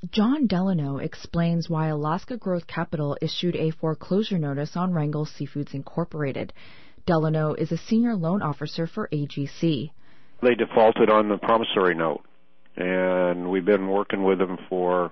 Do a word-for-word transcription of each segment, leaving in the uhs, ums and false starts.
John Delano explains why Alaska Growth Capital issued a foreclosure notice on Wrangell Seafoods Incorporated. Delano is a senior loan officer for A G C. They defaulted on the promissory note, and we've been working with them for,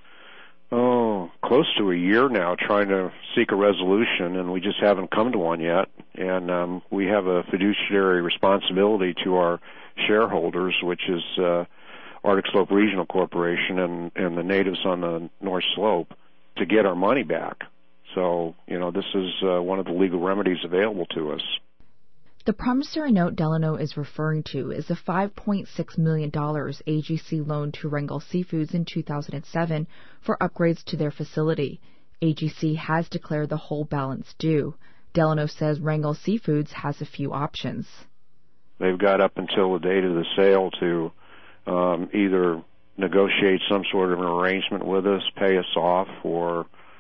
oh, close to a year now, trying to seek a resolution, and we just haven't come to one yet. And um, we have a fiduciary responsibility to our shareholders, which is uh, Arctic Slope Regional Corporation and, and the natives on the North Slope, to get our money back. So, you know, this is uh, one of the legal remedies available to us. The promissory note Delano is referring to is a five point six million dollars A G C loan to Wrangell Seafoods in two thousand seven for upgrades to their facility. A G C has declared the whole balance due. Delano says Wrangell Seafoods has a few options. They've got up until the date of the sale to um, either negotiate some sort of an arrangement with us, pay us off, or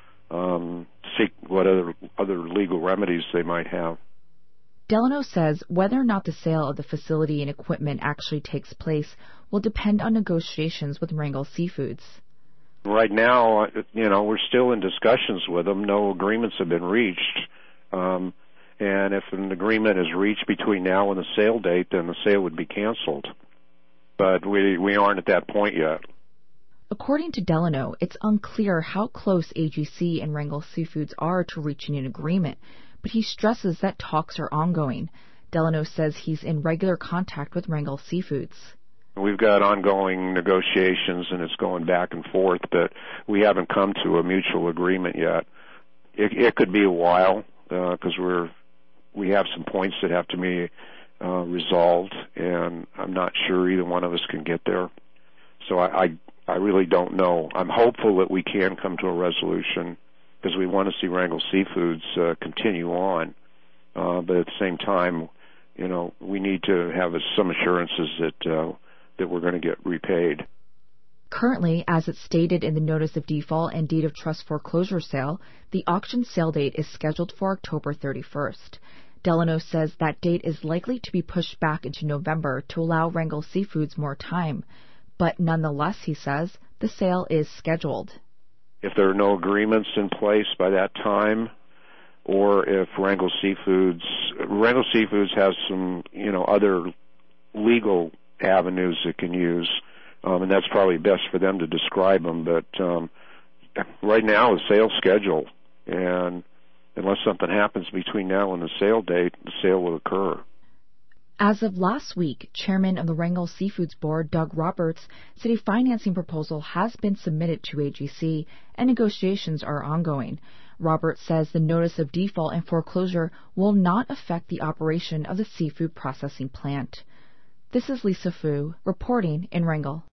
um, seek what other, other legal remedies they might have. Delano says whether or not the sale of the facility and equipment actually takes place will depend on negotiations with Wrangell Seafoods. Right now, you know, we're still in discussions with them. No agreements have been reached. Um, and if an agreement is reached between now and the sale date, then the sale would be canceled. But we, we aren't at that point yet. According to Delano, it's unclear how close A G C and Wrangell Seafoods are to reaching an agreement, but he stresses that talks are ongoing. Delano says he's in regular contact with Wrangell Seafoods. We've got ongoing negotiations, and it's going back and forth, but we haven't come to a mutual agreement yet. It, it could be a while because uh, we're we have some points that have to be uh, resolved, and I'm not sure either one of us can get there. So I, I I really don't know. I'm hopeful that we can come to a resolution because we want to see Wrangell Seafoods uh, continue on. Uh, but at the same time, you know, we need to have some assurances that uh, that we're going to get repaid. Currently, as it's stated in the Notice of Default and Deed of Trust foreclosure sale, the auction sale date is scheduled for October thirty-first. Delano says that date is likely to be pushed back into November to allow Wrangell Seafoods more time. But nonetheless, he says, the sale is scheduled. If there are no agreements in place by that time, or if Wrangell Seafoods, Wrangell Seafoods has some, you know, other legal avenues it can use, um, and that's probably best for them to describe them. But um, right now, the sale's scheduled, and unless something happens between now and the sale date, the sale will occur. As of last week, Chairman of the Wrangell Seafoods Board, Doug Roberts, said a financing proposal has been submitted to A G C and negotiations are ongoing. Roberts says the notice of default and foreclosure will not affect the operation of the seafood processing plant. This is Lisa Fu, reporting in Wrangell.